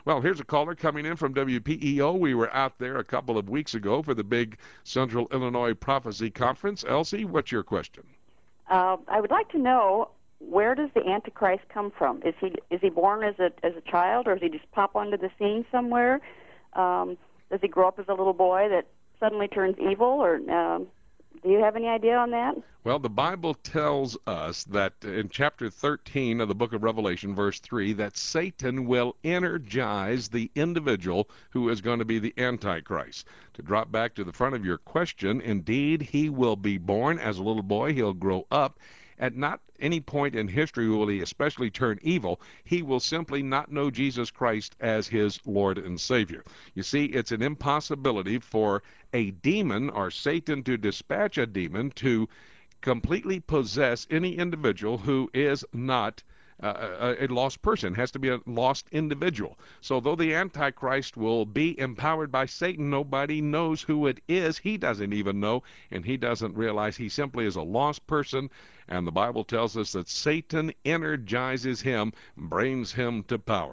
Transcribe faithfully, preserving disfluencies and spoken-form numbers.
Well, here's a caller coming in from W P E O. We were out there a couple of weeks ago for the big Central Illinois Prophecy Conference. Elsie, what's your question? Uh, I would like to know, where does the Antichrist come from? Is he is he born as a as a child, or does he just pop onto the scene somewhere? Um, does he grow up as a little boy that suddenly turns evil, or um, do you have any idea on that? Well, the Bible tells us that in chapter thirteen of the book of Revelation, verse three, that Satan will energize the individual who is going to be the Antichrist. To drop back to the front of your question, indeed, he will be born as a little boy. He'll grow up. At not any point in history will he especially turn evil. He will simply not know Jesus Christ as his Lord and Savior. You see, it's an impossibility for a demon or Satan to dispatch a demon to completely possess any individual who is not uh, a, a lost person. It has to be a lost individual. So though the Antichrist will be empowered by Satan, nobody knows who it is. He doesn't even know, and he doesn't realize he simply is a lost person. And the Bible tells us that Satan energizes him, brings him to power.